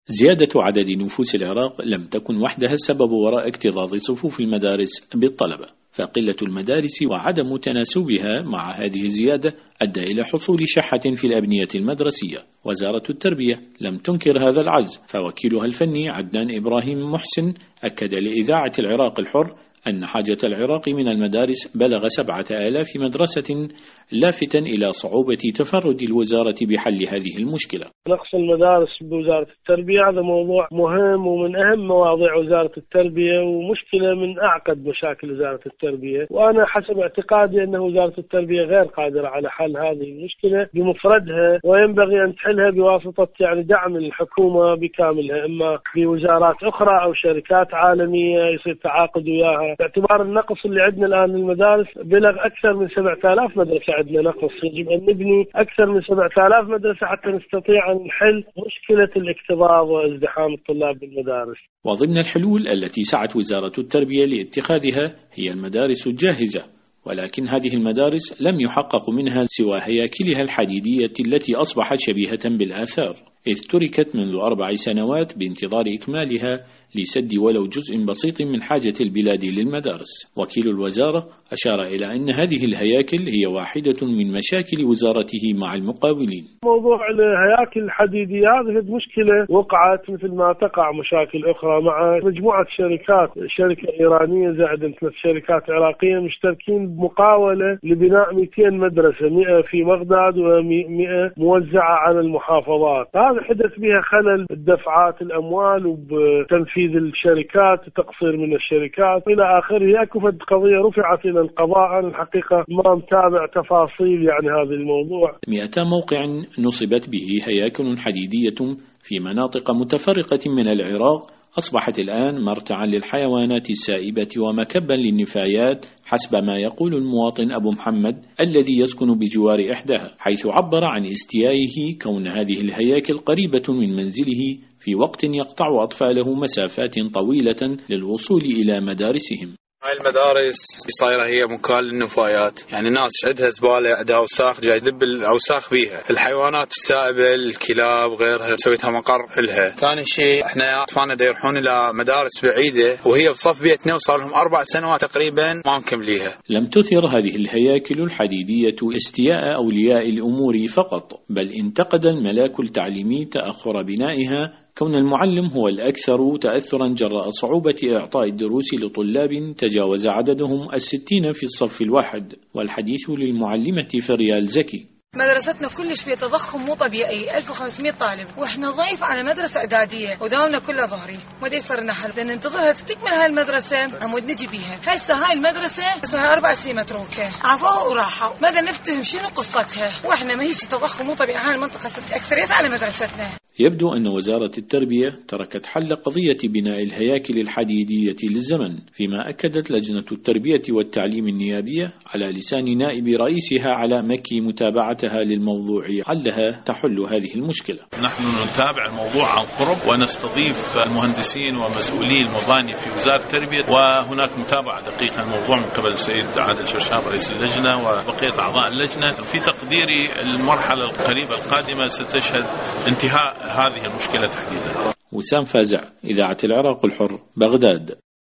زيادة عدد نفوس العراق لم تكن وحدها السبب وراء اكتظاظ صفوف المدارس بالطلبة، فقلة المدارس وعدم تناسبها مع هذه الزيادة أدى إلى حصول شحة في الأبنية المدرسية. وزارة التربية لم تنكر هذا العجز، فوكيلها الفني عدنان إبراهيم محسن أكد لإذاعة العراق الحر أن حاجة العراق من المدارس بلغ 7,000 مدرسة، لافتا إلى صعوبة تفرد الوزارة بحل هذه المشكلة. نقص المدارس بوزارة التربية هذا موضوع مهم ومن أهم مواضيع وزارة التربية، ومشكلة من أعقد مشاكل وزارة التربية، وأنا حسب اعتقادي أن وزارة التربية غير قادرة على حل هذه المشكلة بمفردها، وينبغي أن تحلها بواسطة دعم الحكومة بكاملها، إما بوزارات أخرى أو شركات عالمية يصير تعاقد وياها، باعتبار النقص اللي عندنا الآن للمدارس بلغ أكثر من 7,000 مدرسة. عندنا نقص، يجب أن نبني أكثر من 7,000 مدرسة حتى نستطيع أن نحل مشكلة الاكتظاظ وازدحام الطلاب بالمدارس. وضمن الحلول التي سعت وزارة التربية لاتخاذها هي المدارس الجاهزة، ولكن هذه المدارس لم يحقق منها سوى هياكلها الحديدية التي أصبحت شبيهة بالآثار، إذ تركت منذ 4 سنوات بانتظار إكمالها لسد ولو جزء بسيط من حاجة البلاد للمدارس. وكيل الوزارة أشار إلى أن هذه الهياكل هي واحدة من مشاكل وزارته مع المقاولين. موضوع الهياكل الحديدية هذه مشكلة وقعت مثل ما تقع مشاكل أخرى مع مجموعة شركات، شركة إيرانية زائد 3 شركات عراقية مشتركين بمقاولة لبناء 200 مدرسة، 100 في بغداد و100 موزعة على المحافظات. هذا حدث بها خلل بدفعات الأموال وبتنفيذ الشركات وتقصير من الشركات إلى آخره. أكفت قضية رفعت إلى القضاء. أنا الحقيقة ما متابع تفاصيل هذا الموضوع. 200 موقع نصبت به هياكل حديدية في مناطق متفرقة من العراق أصبحت الآن مرتعا للحيوانات السائبة ومكبا للنفايات، حسب ما يقول المواطن أبو محمد الذي يسكن بجوار إحداها، حيث عبر عن استيائه كون هذه الهياكل قريبة من منزله في وقت يقطع أطفاله مسافات طويلة للوصول إلى مدارسهم. هاي المدارس صايرة هي مكان للنفايات، ناس عندها زبالة، عندها أوساخ، جاي يذب الأوساخ بيها، الحيوانات السائبة، الكلاب غيرها، سويتها مقر لها. ثاني شيء احنا أطفالنا دا يروحون إلى مدارس بعيدة وهي بصف بيتنا وصار لهم 4 سنوات تقريبا ما مكمليها. لم تثر هذه الهياكل الحديدية استياء أولياء الأمور فقط، بل انتقد الملاك التعليمي تأخر بنائها، كون المعلم هو الأكثر تأثرا جراء صعوبة إعطاء الدروس لطلاب تجاوز عددهم 60 في الصف الواحد. والحديث للمعلمة فريال زكي. مدرستنا كلش فيها تضخم مو طبيعي، 1500 طالب، واحنا ضيف على مدرسة إعدادية وداومنا كلها ظهري، ما صار لنا حل، بدنا ننتظرها تكمل هاي المدرسة عمود نجي بيها. هسه هاي المدرسة صار 4 سنين متروكة، عفوها وراحوا، ما نفتهم شنو قصتها، واحنا ما هي تضخم مو طبيعي. هاي المنطقة أكثريتها على مدرستنا. يبدو أن وزارة التربية تركت حل قضية بناء الهياكل الحديدية للزمن، فيما أكدت لجنة التربية والتعليم النيابية على لسان نائب رئيسها علاء مكي متابعتها للموضوع علها تحل هذه المشكلة. نحن نتابع الموضوع عن قرب ونستضيف المهندسين ومسؤولي المباني في وزارة التربية، وهناك متابعة دقيقة الموضوع من قبل السيد عادل شرشاب رئيس اللجنة وبقية أعضاء اللجنة. في تقديري المرحلة القريبة القادمة ستشهد انتهاء هذه المشكلة تحديدا. وسام فازع، إذاعة العراق الحر، بغداد.